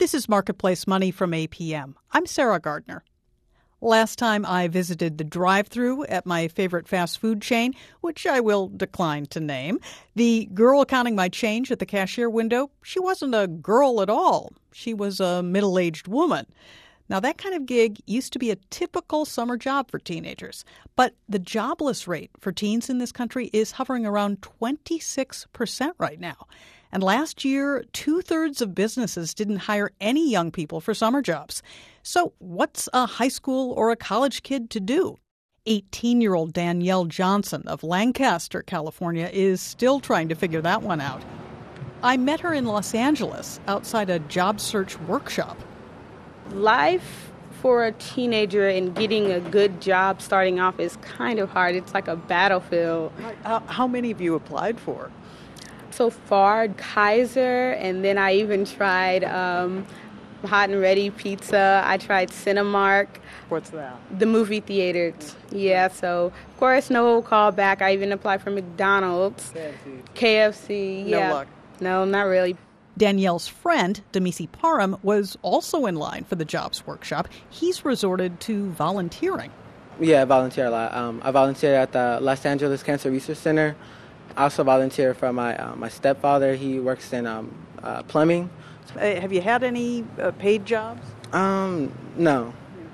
This is Marketplace Money from APM. I'm Sarah Gardner. Last time I visited the drive-thru at my favorite fast food chain, which I will decline to name, the girl counting my change at the cashier window, she wasn't a girl at all. She was a middle-aged woman. Now, that kind of gig used to be a typical summer job for teenagers. But the jobless rate for teens in this country is hovering around 26% right now. And last year, 2/3 of businesses didn't hire any young people for summer jobs. So what's a high school or a college kid to do? 18-year-old Danielle Johnson of Lancaster, California, is still trying to figure that one out. I met her in Los Angeles outside a job search workshop. Life for a teenager and getting a good job starting off is kind of hard. It's like a battlefield. How many have you applied for? So far, Kaiser, and then I even tried Hot and Ready Pizza. I tried Cinemark. What's that? The movie theaters. Yeah, so of course, no call back. I even applied for McDonald's. KFC, yeah. No luck. No, not really. Danielle's friend, Demisi Parham, was also in line for the jobs workshop. He's resorted to volunteering. Yeah, I volunteer a lot. I volunteer at the Los Angeles Cancer Research Center. I also volunteer for my stepfather. He works in plumbing. Have you had any paid jobs? No.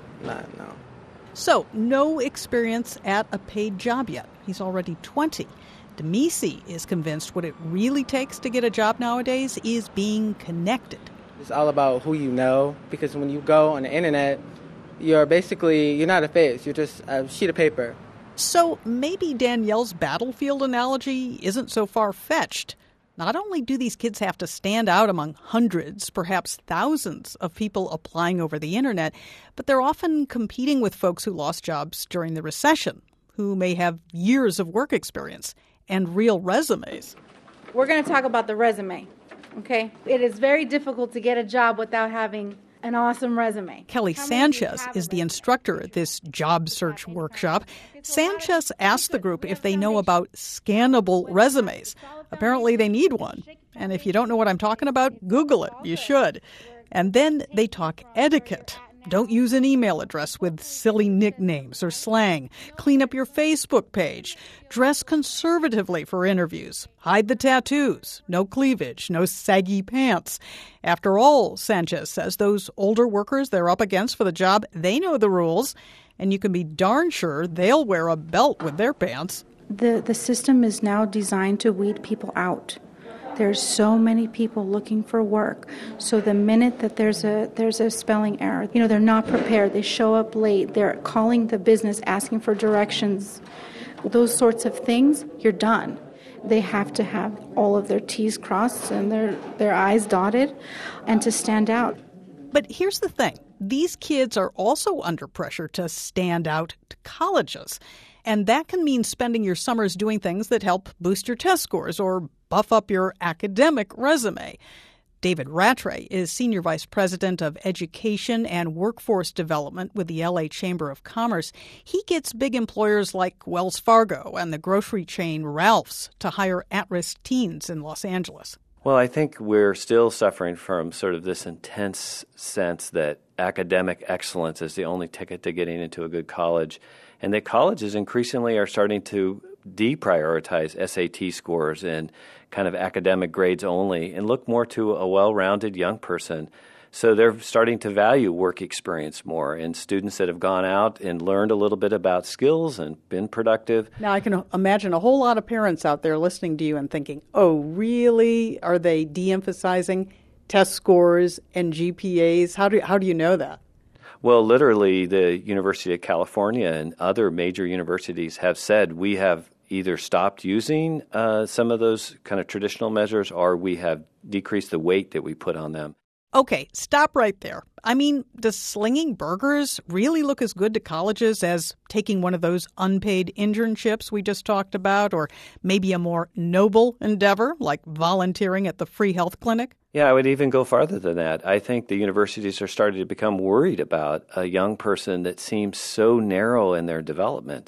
So, no experience at a paid job yet. He's already 20. Demisi is convinced what it really takes to get a job nowadays is being connected. It's all about who you know, because when you go on the internet, you're not a face, you're just a sheet of paper. So maybe Danielle's battlefield analogy isn't so far-fetched. Not only do these kids have to stand out among hundreds, perhaps thousands of people applying over the internet, but they're often competing with folks who lost jobs during the recession, who may have years of work experience and real resumes. We're going to talk about the resume, okay? It is very difficult to get a job without having an awesome resume. Kelly Sanchez is the instructor at this job search workshop. Sanchez asked the group if they know about scannable resumes. Apparently they need one. And if you don't know what I'm talking about, Google it. You should. And then they talk etiquette. Don't use an email address with silly nicknames or slang. Clean up your Facebook page. Dress conservatively for interviews. Hide the tattoos. No cleavage. No saggy pants. After all, Sanchez says, those older workers they're up against for the job, they know the rules. And you can be darn sure they'll wear a belt with their pants. The system is now designed to weed people out. There's so many people looking for work. So the minute that there's a spelling error, they're not prepared. They show up late. They're calling the business, asking for directions. Those sorts of things, you're done. They have to have all of their T's crossed and their I's dotted and to stand out. But here's the thing. These kids are also under pressure to stand out to colleges. And that can mean spending your summers doing things that help boost your test scores or buff up your academic resume. David Rattray is Senior Vice President of Education and Workforce Development with the LA Chamber of Commerce. He gets big employers like Wells Fargo and the grocery chain Ralph's to hire at-risk teens in Los Angeles. Well, I think we're still suffering from sort of this intense sense that academic excellence is the only ticket to getting into a good college, and that colleges increasingly are starting to deprioritize SAT scores and kind of academic grades only and look more to a well-rounded young person. So they're starting to value work experience more, and students that have gone out and learned a little bit about skills and been productive. Now, I can imagine a whole lot of parents out there listening to you and thinking, oh, really? Are they de-emphasizing test scores and GPAs? How do you know that? Well, literally, the University of California and other major universities have said we have either stopped using some of those kind of traditional measures or we have decreased the weight that we put on them. Okay, stop right there. I mean, does slinging burgers really look as good to colleges as taking one of those unpaid internships we just talked about, or maybe a more noble endeavor like volunteering at the free health clinic? Yeah, I would even go farther than that. I think the universities are starting to become worried about a young person that seems so narrow in their development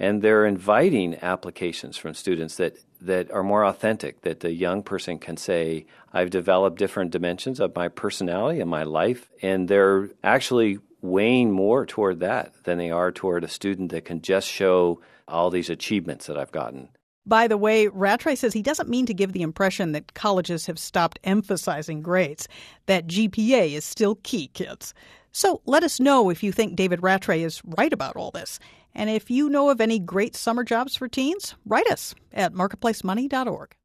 And they're inviting applications from students that are more authentic, that the young person can say, I've developed different dimensions of my personality and my life, and they're actually weighing more toward that than they are toward a student that can just show all these achievements that I've gotten. By the way, Rattray says he doesn't mean to give the impression that colleges have stopped emphasizing grades, that GPA is still key, kids. So let us know if you think David Rattray is right about all this. And if you know of any great summer jobs for teens, write us at marketplacemoney.org.